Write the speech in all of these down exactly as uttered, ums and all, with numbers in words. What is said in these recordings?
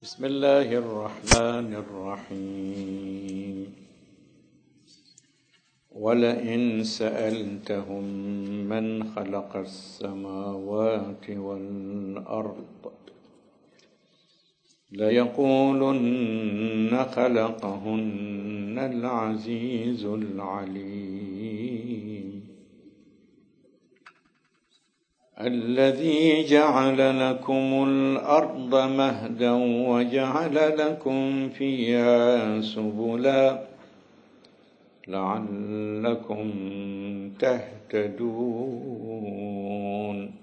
بسم الله الرحمن الرحيم ولئن سألتهم من خلق السماوات والأرض ليقولن خلقهن العزيز العليم الذي جعل لكم الأرض مهدا وجعل لكم فيها سبلا لعلكم تهتدون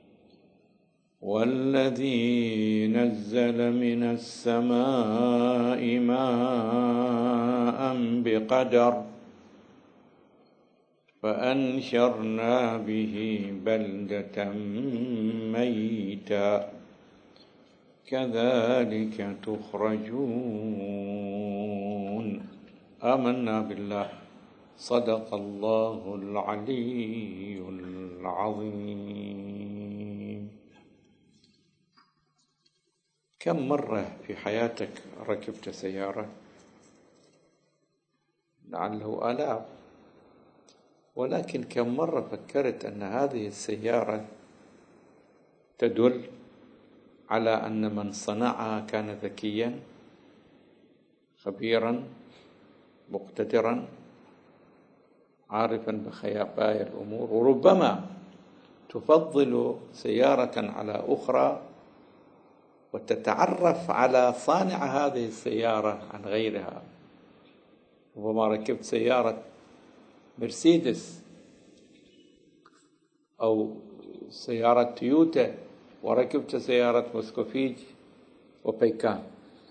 والذي نزل من السماء ماء بقدر فأنشرنا به بلدة ميتا كذلك تخرجون آمنا بالله صدق الله العلي العظيم. كم مرة في حياتك ركبت سيارة؟ لعله آلاف، ولكن كم مرة فكرت أن هذه السيارة تدل على أن من صنعها كان ذكيا خبيرا مقتدرا عارفا بخفايا الأمور، وربما تفضل سيارة على أخرى وتتعرف على صانع هذه السيارة عن غيرها. ربما ركبت سيارة مرسيدس أو سيارة تويوتا وركبت سيارة موسكوفيج وبيكان،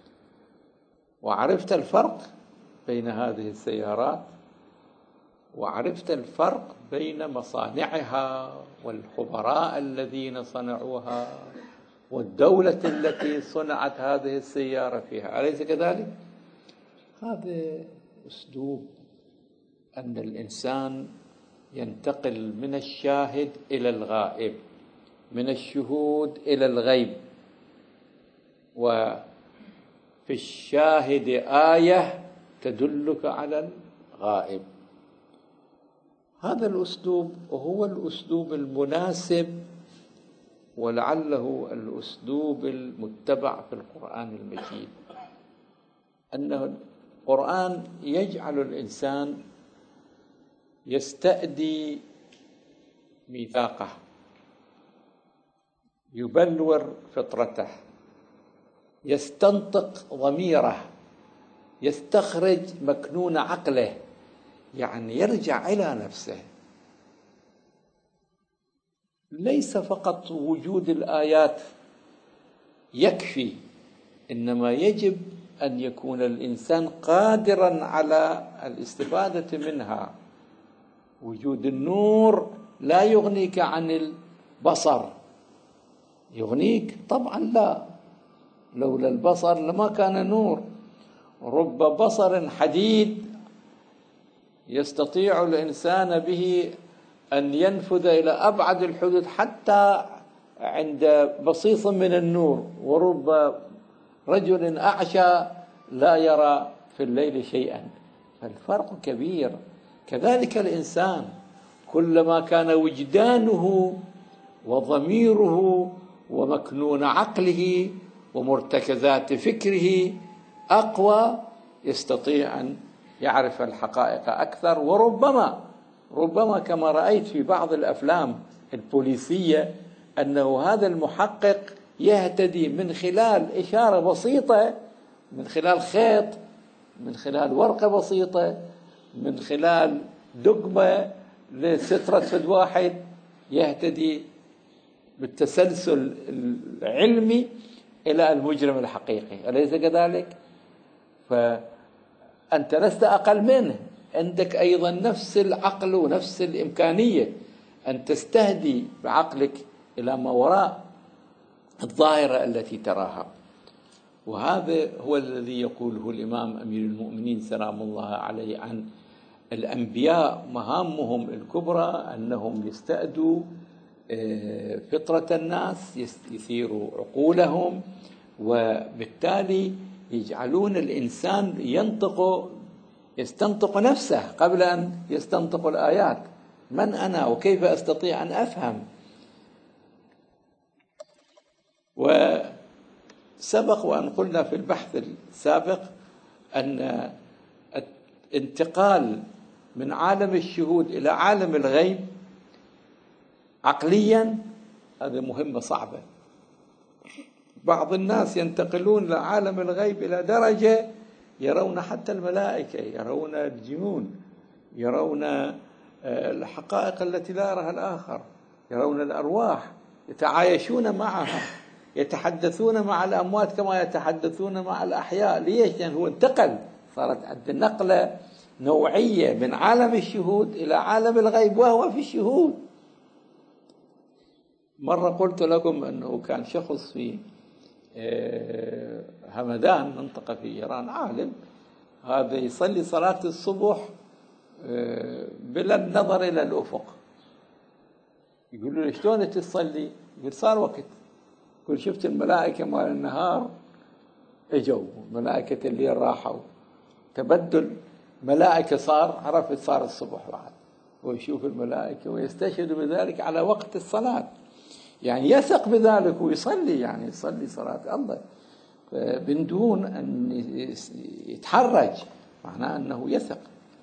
وعرفت الفرق بين هذه السيارات، وعرفت الفرق بين مصانعها والخبراء الذين صنعوها والدولة التي صنعت هذه السيارة فيها، أليس كذلك؟ هذا أسلوب أن الإنسان ينتقل من الشاهد إلى الغائب، من الشهود إلى الغيب، وفي الشاهد آية تدلك على الغائب. هذا الأسلوب هو الأسلوب المناسب ولعله الأسلوب المتبع في القرآن المجيد، أن القرآن يجعل الإنسان يستأدي ميثاقه، يبلور فطرته، يستنطق ضميره، يستخرج مكنون عقله، يعني يرجع إلى نفسه. ليس فقط وجود الآيات يكفي، إنما يجب أن يكون الإنسان قادرا على الاستفادة منها. وجود النور لا يغنيك عن البصر، يغنيك؟ طبعا لا، لولا البصر لما كان نور. رب بصر حديد يستطيع الإنسان به أن ينفذ إلى أبعد الحدود حتى عند بصيص من النور، ورب رجل أعشى لا يرى في الليل شيئا، فالفرق كبير. كذلك الإنسان كلما كان وجدانه وضميره ومكنون عقله ومرتكزات فكره أقوى يستطيع أن يعرف الحقائق أكثر. وربما ربما كما رأيت في بعض الأفلام البوليسية أنه هذا المحقق يهتدي من خلال إشارة بسيطة، من خلال خيط، من خلال ورقة بسيطة، من خلال دقمة لسترة فد واحد، يهتدي بالتسلسل العلمي إلى المجرم الحقيقي، أليس كذلك؟ فأنت لست أقل منه، عندك أيضا نفس العقل ونفس الإمكانية أن تستهدي بعقلك إلى ما وراء الظاهرة التي تراها. وهذا هو الذي يقوله الإمام أمير المؤمنين سلام الله عليه عن الأنبياء. مهامهم الكبرى أنهم يستأدوا فطرة الناس، يثيروا عقولهم وبالتالي يجعلون الإنسان ينطق يستنطق نفسه قبل أن يستنطق الآيات. من أنا وكيف أستطيع أن أفهم؟ وسبق وأن قلنا في البحث السابق أن الانتقال من عالم الشهود إلى عالم الغيب عقليا هذه مهمة صعبة. بعض الناس ينتقلون لعالم الغيب إلى درجة يرون حتى الملائكة، يرون الجنون، يرون الحقائق التي لا يراها الآخر، يرون الأرواح، يتعايشون معها، يتحدثون مع الأموات كما يتحدثون مع الأحياء. ليش؟ لأنه هو انتقل، صارت عنده نقلة نوعية من عالم الشهود إلى عالم الغيب وهو في الشهود. مرة قلت لكم أنه كان شخص في همدان منطقة في إيران، عالم، هذا يصلي صلاة الصبح بلا النظر إلى الأفق. يقولوا له شلون تصلي؟ يقول صار وقت. يقول شفت الملائكة مال النهار اجوا، ملائكة الليل راحوا، تبدل ملائكة صار، عرفت صار الصبح بعد، ويشوف الملائكة ويستشهد بذلك على وقت الصلاة، يعني يثق بذلك ويصلي، يعني يصلي صلاة الله من دون أن يتحرج، معناه أنه يثق.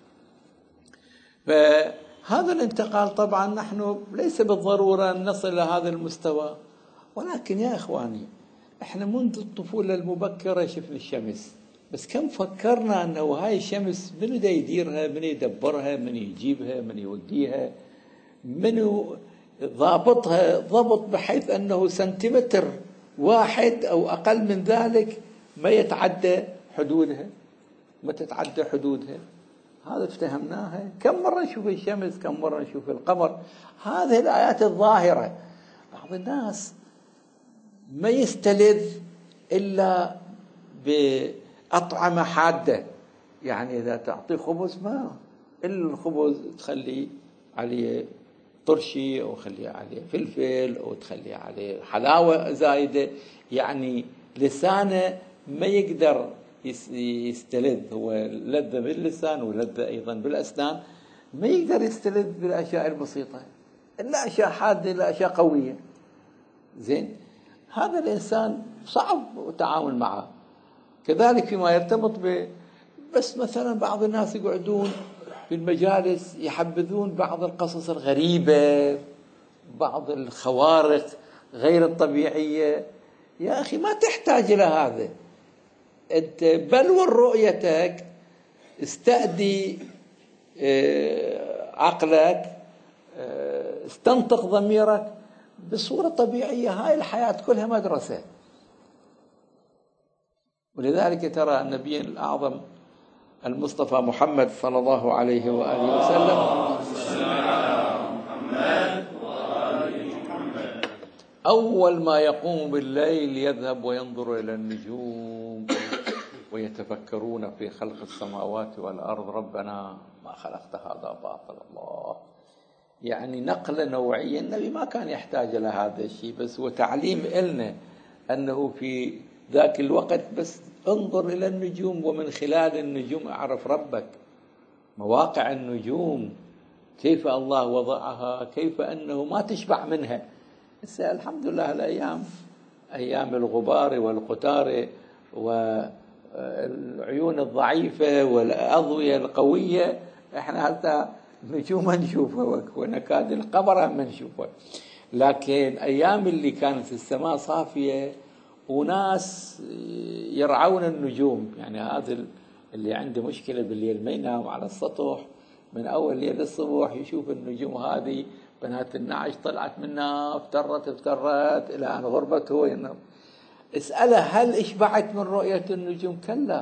فهذا الانتقال طبعا نحن ليس بالضرورة أن نصل إلى هذا المستوى، ولكن يا إخواني إحنا منذ الطفولة المبكرة شفنا الشمس، بس كم فكرنا أنه هاي الشمس من دا يديرها، من يدبرها، من يجيبها، من يوديها، من ضابطها ضبط بحيث أنه سنتيمتر واحد أو أقل من ذلك ما يتعدى حدودها، ما تتعدى حدودها. هذا افتهمناها. كم مرة نشوف الشمس، كم مرة نشوف القمر، هذه الآيات الظاهرة. بعض الناس ما يستلذ إلا بأطعمة حادة، يعني إذا تعطي خبز ما إلا الخبز تخلي عليه طرشي أو تخلي عليه فلفل أو تخلي عليه حلاوة زايدة، يعني لسانه ما يقدر يستلذ، هو لذة باللسان ولذة أيضا بالأسنان، ما يقدر يستلذ بالأشياء البسيطة إلا أشياء حادة إلا أشياء قوية. زين، هذا الإنسان صعب التعامل معه. كذلك فيما يرتبط ب بس مثلا بعض الناس يقعدون في المجالس يحبذون بعض القصص الغريبة، بعض الخوارق غير الطبيعية. يا أخي ما تحتاج إلى هذا، أنت بلور رؤيتك، استأدي عقلك، استنطق ضميرك بصورة طبيعية. هاي الحياة كلها مدرسة. ولذلك ترى النبي الأعظم المصطفى محمد صلى الله عليه وآله وسلم أول ما يقوم بالليل يذهب وينظر إلى النجوم ويتفكرون في خلق السماوات والأرض، ربنا ما خلقت هذا باطل. الله، يعني نقلة نوعية. النبي ما كان يحتاج إلى هذا الشيء، بس هو تعليم إلنا أنه في ذاك الوقت بس انظر إلى النجوم، ومن خلال النجوم أعرف ربك. مواقع النجوم كيف الله وضعها، كيف أنه ما تشبع منها. الحمد لله الأيام أيام الغبار والقتار والعيون الضعيفة والأضوية القوية، إحنا حتى نجوم نشوفها ونكاد القمر ما نشوفها. لكن أيام اللي كانت السماء صافية وناس يرعون النجوم، يعني هذا اللي عنده مشكلة بالليل ما ينام على السطح، من أول ليل للصبح يشوف النجوم هذه، بنات النعش طلعت منها افترت افترت إلى أن غربت هو ينام. اسأله هل اشبعت من رؤية النجوم؟ كلا،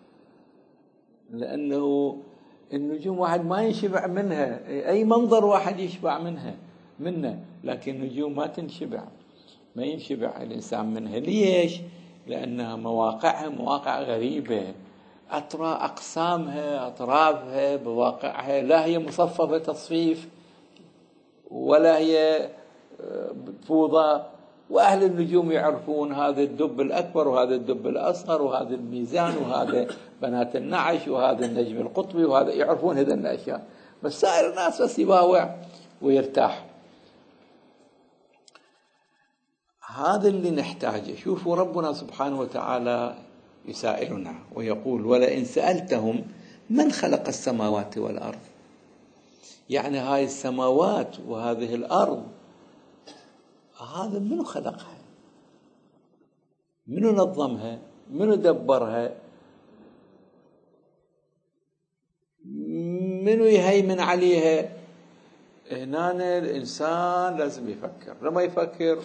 لأنه النجوم واحد ما يشبع منها، أي منظر واحد يشبع منها منه، لكن النجوم ما تنشبع، ما ينشبع الإنسان منها. ليش؟ لأنها مواقعها مواقع غريبة، أطرى أقسامها أطرافها بواقعها لا هي مصففة تصفيف ولا هي فوضى وأهل النجوم يعرفون هذا الدب الأكبر وهذا الدب الأصغر وهذا الميزان وهذا بنات النعش وهذا النجم القطبي وهذا، يعرفون هذه الأشياء. بس سائر الناس بس يباوع ويرتاح. هذا اللي نحتاجه. شوفوا ربنا سبحانه وتعالى يسائلنا ويقول: ولئن سألتهم من خلق السماوات والأرض. يعني هاي السماوات وهذه الأرض هذا منو خلقها؟ منو نظمها؟ منو دبرها؟ منو يهيمن عليها؟ هنا الإنسان لازم يفكر. لما يفكر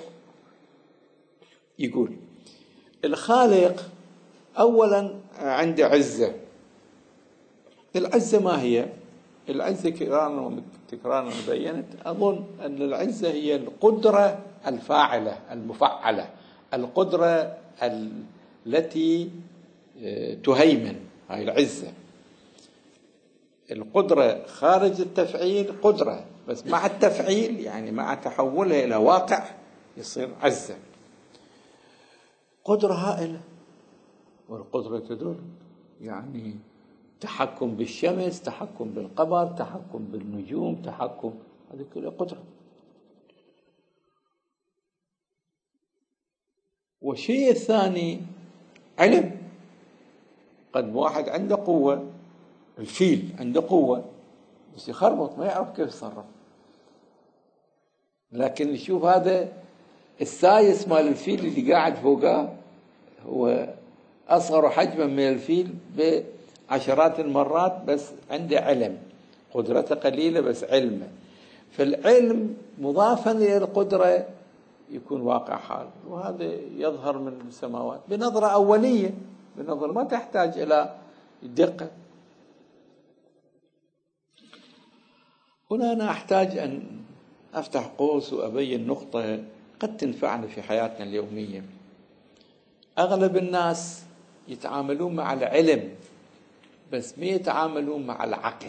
يقول الخالق أولا عنده عزة. العزة ما هي؟ العزة كرارا تكرارا بينت أظن أن العزة هي القدرة الفاعلة المفعلة، القدرة التي تهيمن. هاي العزة. القدرة خارج التفعيل قدرة، بس مع التفعيل يعني مع تحولها إلى واقع يصير عزة. قدرة هائلة. والقدرة تدل يعني تحكم بالشمس، تحكم بالقمر، تحكم بالنجوم، تحكم، هذه كلها قدرة. والشيء الثاني علم. قد واحد عنده قوة، الفيل عنده قوة بس يخربط ما يعرف كيف يتصرف. لكن يشوف هذا السايس مال الفيل اللي قاعد فوقه هو أصغر حجما من الفيل بعشرات المرات، بس عنده علم. قدرته قليلة بس علمه. فالعلم مضافا إلى القدرة يكون واقع حال. وهذا يظهر من السماوات بنظرة أولية، بنظرة ما تحتاج إلى دقة. هنا أنا أحتاج أن أفتح قوس وأبين نقطة قد تنفعنا في حياتنا اليومية. أغلب الناس يتعاملون مع العلم بس ما يتعاملون مع العقل.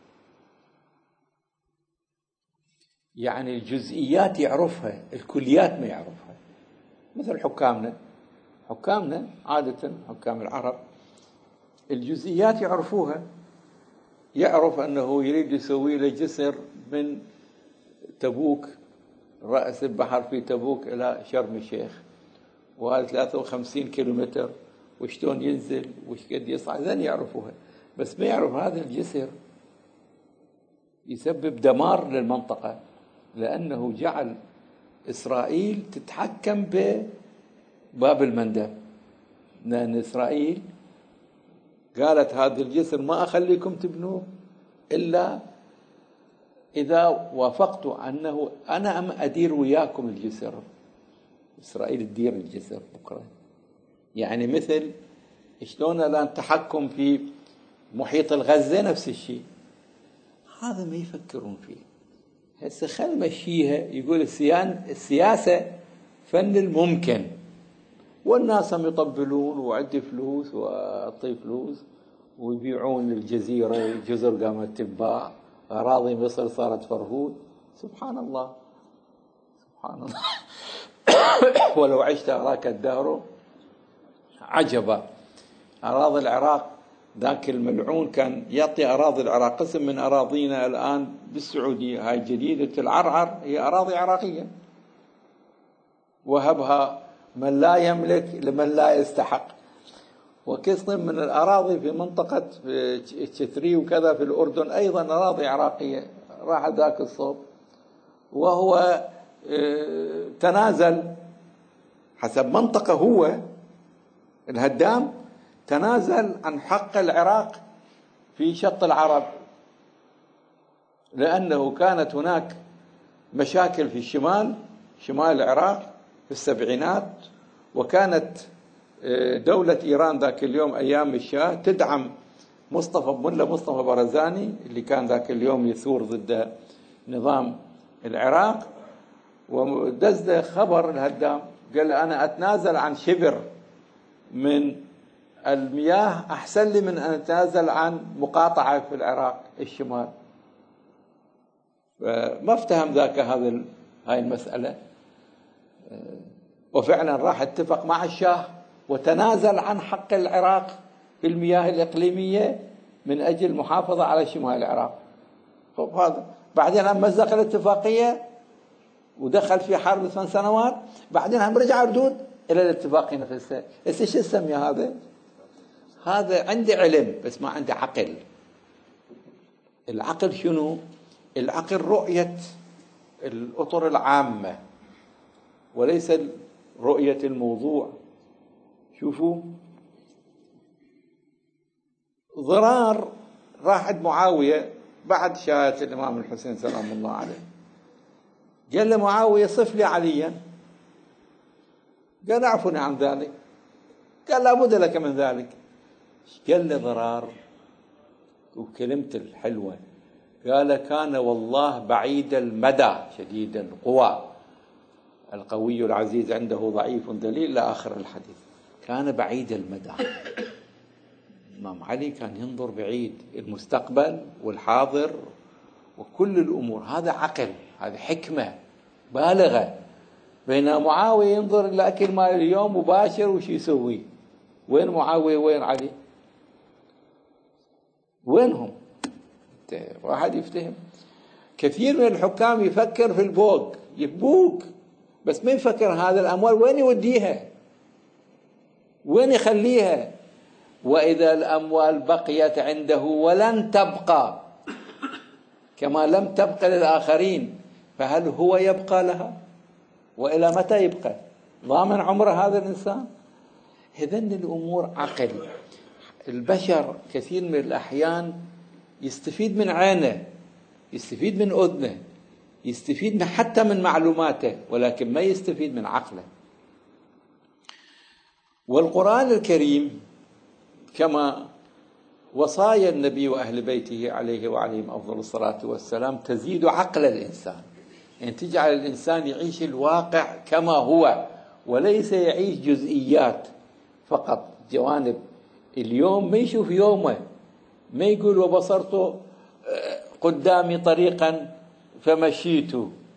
يعني الجزئيات يعرفها، الكليات ما يعرفها. مثل حكامنا حكامنا عادة حكام العرب الجزئيات يعرفوها. يعرف أنه يريد يسوي له جسر من تبوك، رأس البحر في تبوك إلى شرم الشيخ، وهذا ثلاثة وخمسين كيلومتر، وشلون ينزل وش قد يصعد. ذن يعرفوها. بس ما يعرف هذا الجسر يسبب دمار للمنطقة، لأنه جعل إسرائيل تتحكم بباب المندب. لأن إسرائيل قالت هذا الجسر ما أخليكم تبنوه إلا إذا وافقتوا أنه أنا أدير وياكم الجسر. إسرائيل تدير الجسر بكرة. يعني مثل شلون الآن تحكم في محيط الغزة نفس الشيء. هذا ما يفكرون فيه. هسه خل مشيها. يقول السياسة فن الممكن، والناس هم يطبلون وعندي فلوس وأعطي فلوس ويبيعون الجزيرة، جزر قامت تنباع، أراضي مصر صارت فرهود. سبحان الله سبحان الله. ولو عشت أراك الدهر عجبا. أراضي العراق ذاك الملعون كان يعطي أراضي العراق قسم من أراضينا الآن بالسعودية. هاي جديدة العرعر هي أراضي عراقية، وهبها من لا يملك لمن لا يستحق. وقسم من الأراضي في منطقة تشتري وكذا في الأردن أيضا أراضي عراقية، راح ذاك الصوب وهو تنازل حسب منطقة. هو الهدام تنازل عن حق العراق في شط العرب، لأنه كانت هناك مشاكل في الشمال شمال العراق في السبعينات، وكانت دولة إيران ذاك اليوم أيام الشاه تدعم مصطفى ملا مصطفى برزاني اللي كان ذاك اليوم يثور ضد نظام العراق. ودز خبر الهدام قال أنا أتنازل عن شبر من المياه أحسن لي من أن أتنازل عن مقاطعة في العراق الشمال. ما افتهم ذاك هذا هاي المسألة. وفعلا راح اتفق مع الشاه وتنازل عن حق العراق في المياه الإقليمية من أجل المحافظة على شمال العراق. طب هذا بعدين هم مزق الاتفاقية ودخل في حرب ثمان سنوات، بعدين هم رجع ردود إلى الاتفاقية نفسها. هسه شو اسمي هذا؟ هذا عندي علم بس ما عندي عقل. العقل شنو؟ العقل رؤية الأطر العامة وليس رؤية الموضوع. شوفوا، ضرار راح عند معاوية بعد شهادة الإمام الحسين سلام الله عليه، قال له معاوية صف لي عليا، قال اعفني عن ذلك، قال لابد لك من ذلك. قال له ضرار وكلمته الحلوة، قال كان والله بعيد المدى شديد القوى، القوي العزيز عنده ضعيف دليل لآخر الحديث. كان بعيد المدى. الإمام علي كان ينظر بعيد المستقبل والحاضر وكل الأمور. هذا عقل، هذا حكمة بالغة. بين معاوية ينظر إلى أكل مال اليوم مباشر وش يسوي. وين معاوية وين علي؟ وينهم؟ واحد يفتهم. كثير من الحكام يفكر في البوق، يبوق بس ما يفكر هذا الأموال وين يوديها، وين يخليها. وإذا الأموال بقيت عنده ولن تبقى كما لم تبقى للآخرين، فهل هو يبقى لها؟ وإلى متى يبقى؟ ضامن عمر هذا الإنسان؟ إذن الأمور عقل. البشر كثير من الأحيان يستفيد من عينه، يستفيد من أذنه، يستفيد من حتى من معلوماته، ولكن ما يستفيد من عقله. والقرآن الكريم كما وصايا النبي وأهل بيته عليه وعليهم أفضل الصلاة والسلام تزيد عقل الإنسان، يعني تجعل الإنسان يعيش الواقع كما هو وليس يعيش جزئيات فقط، جوانب. اليوم ما يشوف يومه، ما يقول وبصرت قدامي طريقا فمشيت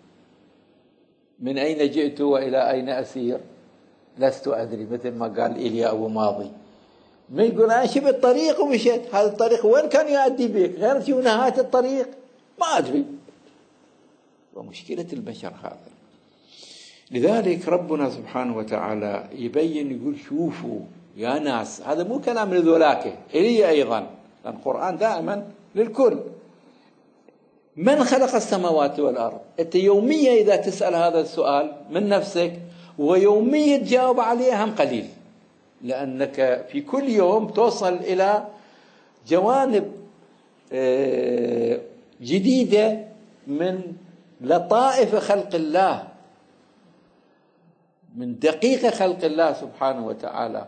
من أين جئت وإلى أين أسير لست أدري، مثل ما قال إيليا أبو ماضي. ما يقول أنا شفت الطريق ومشيت، هذا الطريق وين كان يؤدي بك؟ غير شو نهاية الطريق؟ ما أدري. ومشكلة البشر هذا. لذلك ربنا سبحانه وتعالى يبين يقول شوفوا يا ناس، هذا مو كلام لذولاك، إلي أيضا، لأن القرآن دائما للكل. من خلق السماوات والأرض؟ أنت يوميا إذا تسأل هذا السؤال من نفسك ويوميا تجاوب عليه هم قليل، لأنك في كل يوم توصل إلى جوانب جديدة من لطائف خلق الله، من دقيقة خلق الله سبحانه وتعالى.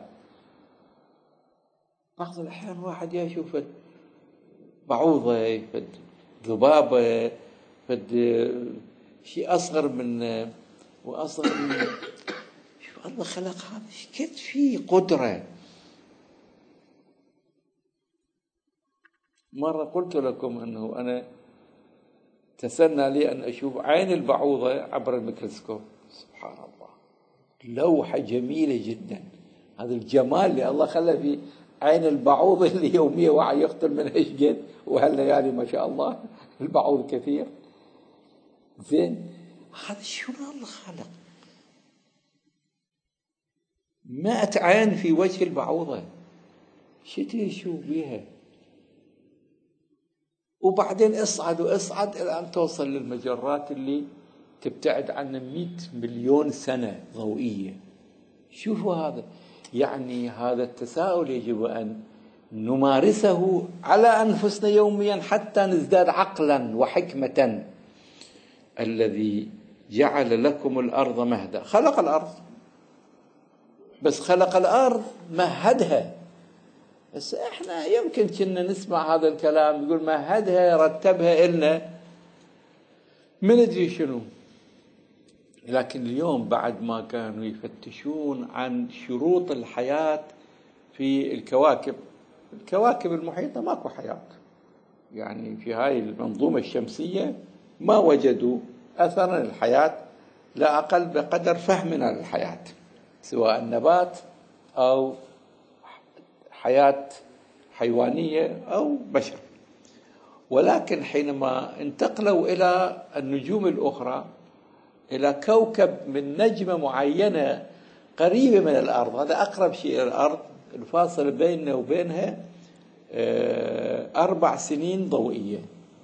بعض الأحيان واحد يشوف بعوضة، فد ذبابة، فد شيء أصغر من وأصغر من شوف الله خلق هذا، كيف فيه قدرة. مرة قلت لكم أنه أنا تسنى لي أن أشوف عين البعوضة عبر الميكروسكوب. سبحان الله، لوحة جميلة جدا. هذا الجمال اللي الله خلى في عين البعوضة اللي يوميا واحد يقتل من أشجد، وهالليالي ما شاء الله البعوض كثير. زين، هذا شنو الله خلق؟ مائة عين في وجه البعوضة، شو تشوف بيها؟ وبعدين اصعد واصعد إلى أن توصل للمجرات اللي تبتعد عنا مئة مليون سنة ضوئية. شوفوا هذا، يعني هذا التساؤل يجب أن نمارسه على أنفسنا يوميا حتى نزداد عقلا وحكمة. الذي جعل لكم الأرض مهدا، خلق الأرض، بس خلق الأرض مهدها. بس احنا يمكن كنا نسمع هذا الكلام يقول مهدها رتبها إلنا ما ندري شنو. لكن اليوم بعد ما كانوا يفتشون عن شروط الحياة في الكواكب، الكواكب المحيطة ماكو حياة، يعني في هاي المنظومة الشمسية ما وجدوا أثر الحياة لا أقل بقدر فهمنا للحياة، سواء النبات أو حياة حيوانية أو بشر. ولكن حينما انتقلوا إلى النجوم الأخرى، إلى كوكب من نجمة معينة قريبة من الأرض، هذا أقرب شيء إلى الأرض، الفاصل بيننا وبينها أربع سنين ضوئية.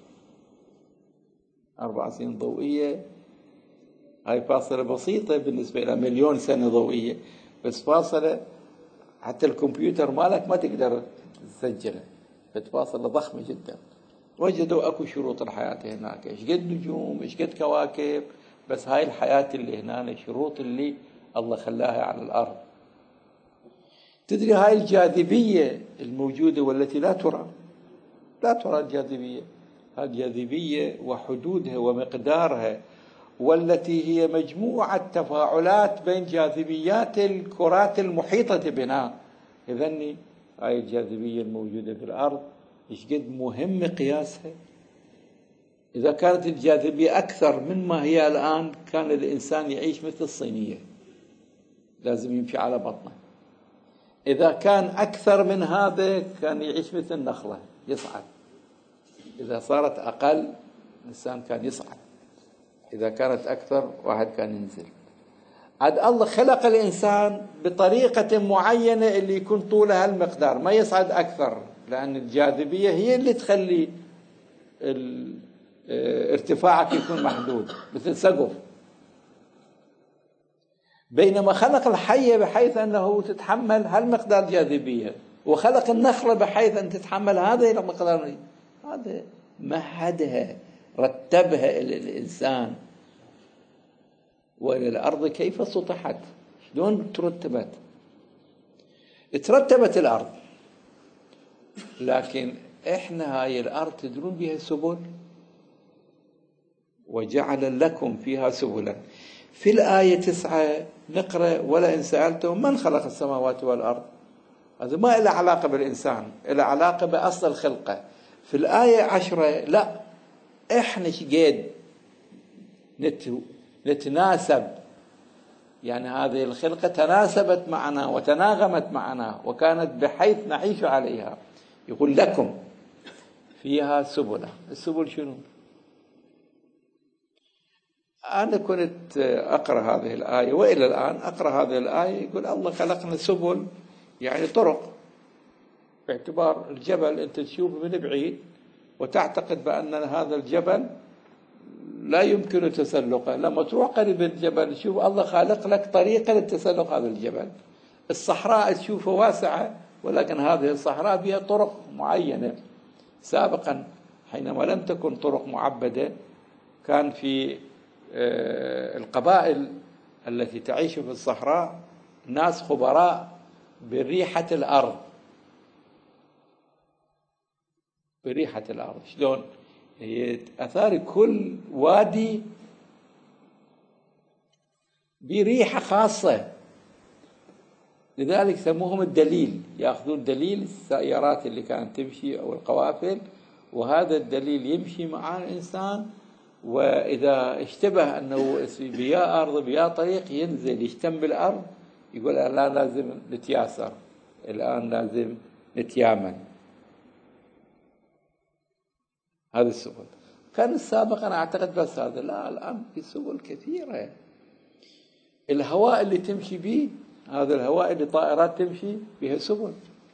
أربع سنين ضوئية هاي فاصلة بسيطة بالنسبة إلى مليون سنة ضوئية، بس فاصلة حتى الكمبيوتر مالك ما تقدر تسجلها، فاصلة ضخمة جدا. وجدوا أكو شروط الحياة هناك، إيش قد نجوم، إيش قد كواكب، بس هاي الحياة اللي هنا الشروط اللي الله خلاها على الأرض. تدري هاي الجاذبية الموجودة والتي لا ترى، لا ترى الجاذبية، هاي الجاذبية وحدودها ومقدارها، والتي هي مجموعة تفاعلات بين جاذبيات الكرات المحيطة بنا. إذن هاي الجاذبية الموجودة في الأرض إيش قد مهم قياسها. إذا كانت الجاذبية أكثر مما هي الآن كان الإنسان يعيش مثل الصينية، لازم يمشي على بطنه. إذا كان أكثر من هذا كان يعيش مثل النخلة، يصعد. إذا صارت أقل الإنسان كان يصعد، إذا كانت أكثر واحد كان ينزل. عاد الله خلق الإنسان بطريقة معينة اللي يكون طولها المقدار، ما يصعد أكثر، لأن الجاذبية هي اللي تخلي ارتفاعك يكون محدود مثل سقف. بينما خلق الحية بحيث أنه تتحمل هالمقدار جاذبية، وخلق النخلة بحيث أن تتحمل هذا المقدار. هذا مهدها، رتبها الإنسان. وإلى الأرض كيف سطحت، شلون ترتبت؟ ترتبت الأرض، لكن إحنا هاي الأرض تدرون بها سبل، وجعل لكم فيها سبلا. في الآية تسعة نقرأ ولئن سألتم من خلق السماوات والأرض. هذا ما له علاقة بالإنسان، له علاقة بأصل الخلقة. في الآية عشرة لا، إحنا شقيد نتناسب، يعني هذه الخلقة تناسبت معنا وتناغمت معنا وكانت بحيث نعيش عليها. يقول لكم فيها سبلا. السبل شنو؟ أنا كنت أقرأ هذه الآية وإلى الآن أقرأ هذه الآية، يقول الله خلقنا سبل يعني طرق، باعتبار الجبل أنت تشوفه من بعيد وتعتقد بأن هذا الجبل لا يمكن تسلقه، لما تروح قريب الجبل تشوف الله خالق لك طريقة لتسلق هذا الجبل. الصحراء تشوفها واسعة، ولكن هذه الصحراء فيها طرق معينة. سابقا حينما لم تكن طرق معبدة، كان في القبائل التي تعيش في الصحراء ناس خبراء بريحة الأرض، بريحة الأرض. شلون؟ هي أثار كل وادي بريحة خاصة، لذلك سموهم الدليل. يأخذون دليل السيارات اللي كانت تمشي أو القوافل، وهذا الدليل يمشي مع الإنسان، وإذا اشتبه أنه بيا أرض بيا طريق ينزل يشتم بالأرض، يقول لا لازم نتياسر، الآن لازم نتيامن. هذا السبل كان السابق أنا أعتقد بس هذا، لا الآن في سبل كثيرة. الهواء اللي تمشي به، هذا الهواء اللي طائرات تمشي بها سبل.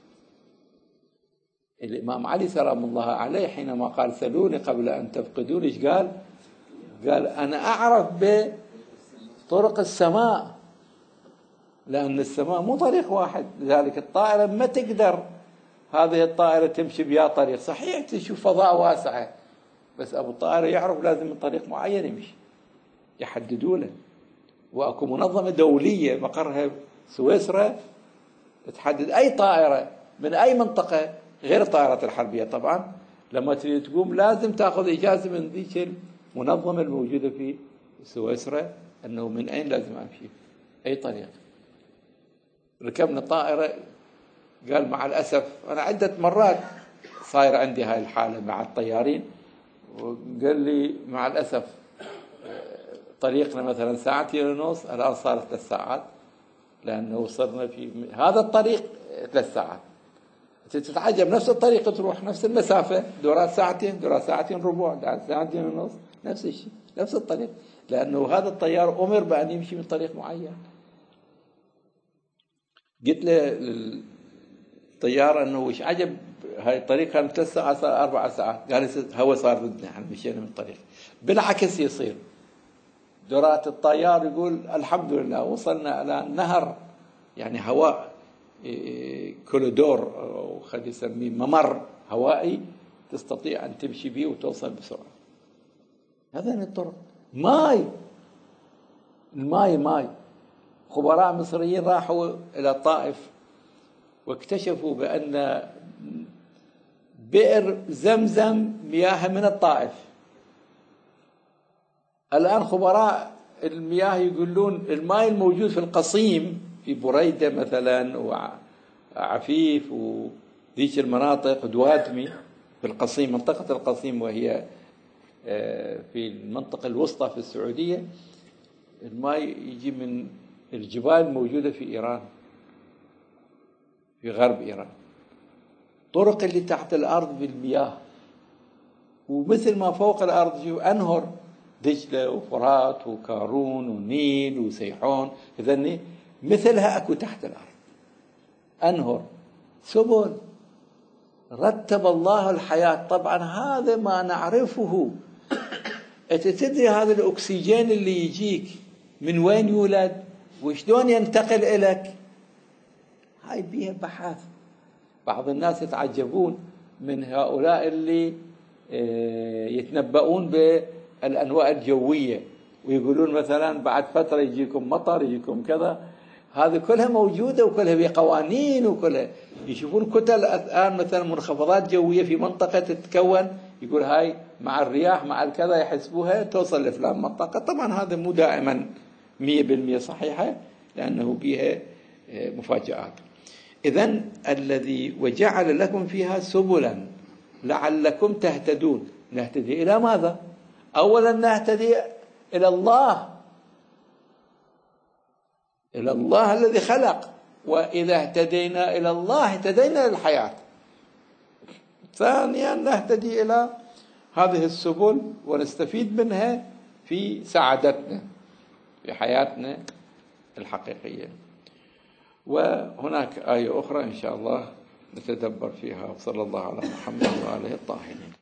الإمام علي سلام الله عليه حينما قال سلوني قبل أن تفقدون، إيش قال؟ قال أنا أعرف بطرق السماء، لأن السماء مو طريق واحد، لذلك الطائرة ما تقدر هذه الطائرة تمشي بها طريق. صحيح تشوف فضاء واسعة، بس أبو الطائرة يعرف لازم من طريق معين يمشي، يحددوا له. وأكو منظمة دولية مقرها سويسرا تحدد أي طائرة من أي منطقة، غير الطائرات الحربية طبعا، لما تريد تقوم لازم تأخذ إجازة من ذيك المنظمة الموجودة في سويسرا أنه من أين لازم أمشي، أي طريق. ركبنا طائرة، قال مع الأسف أنا عدة مرات صاير عندي هاي الحالة مع الطيارين، وقال لي مع الأسف طريقنا مثلا ساعتين ونص، الآن صارت ثلاث ساعات، لأنه وصلنا في هذا الطريق ثلاث ساعات. تتعجب نفس الطريق تروح نفس المسافة، دورات ساعتين، دورات ساعتين ربع، دورات ساعتين ونص، نفس الشيء، نفس الطريق، لأنه هذا الطيار أمر بأن يمشي من طريق معين. قلت للطيار أنه وش عجب هاي الطريق كانت ثلاث ساعات صار أربع ساعات، قال هو صار ضدنا، احنا مشينا من الطريق. بالعكس يصير دورات الطيار يقول الحمد لله وصلنا إلى نهر، يعني هواء كوريدور أو خلينا نسميه ممر هوائي تستطيع أن تمشي به وتوصل بسرعة. هذا الطرق. ماي الماي ماي خبراء مصريين راحوا إلى الطائف واكتشفوا بأن بئر زمزم مياه من الطائف. الآن خبراء المياه يقولون الماء الموجود في القصيم في بريدة مثلا وعفيف وذيك المناطق دوادمي في القصيم، منطقة القصيم وهي في المنطقة الوسطى في السعودية، الماء يجي من الجبال الموجودة في إيران، في غرب إيران. طرق اللي تحت الأرض بالمياه، ومثل ما فوق الأرض جو أنهر دجلة وفرات وكارون ونيل وسيحون، إذن مثلها أكو تحت الأرض أنهر سبل. رتب الله الحياة. طبعا هذا ما نعرفه. أنت تدري هذا الأكسجين اللي يجيك من وين يولد وشلون ينتقل إليك؟ هاي بيها بحث. بعض الناس يتعجبون من هؤلاء اللي يتنبؤون بالأنواع الجوية ويقولون مثلا بعد فترة يجيكم مطر يجيكم كذا. هذه كلها موجودة وكلها بقوانين وكلها. يشوفون كتل الآن مثلا منخفضات جوية في منطقة تتكون، يقول هاي مع الرياح مع الكذا يحسبوها توصل لفلان منطقة. طبعا هذا مو دائما مية بالمية صحيحة لأنه بها مفاجآت. إذن الذي وجعل لكم فيها سبلا لعلكم تهتدون. نهتدي إلى ماذا؟ أولا نهتدي إلى الله، إلى الله الذي خلق، وإذا اهتدينا إلى الله اهتدينا للحياة. ثانيا نهتدي إلى هذه السبل ونستفيد منها في سعادتنا في حياتنا الحقيقية. وهناك آية أخرى إن شاء الله نتدبر فيها. وصلى الله على محمد وآله الطاهرين.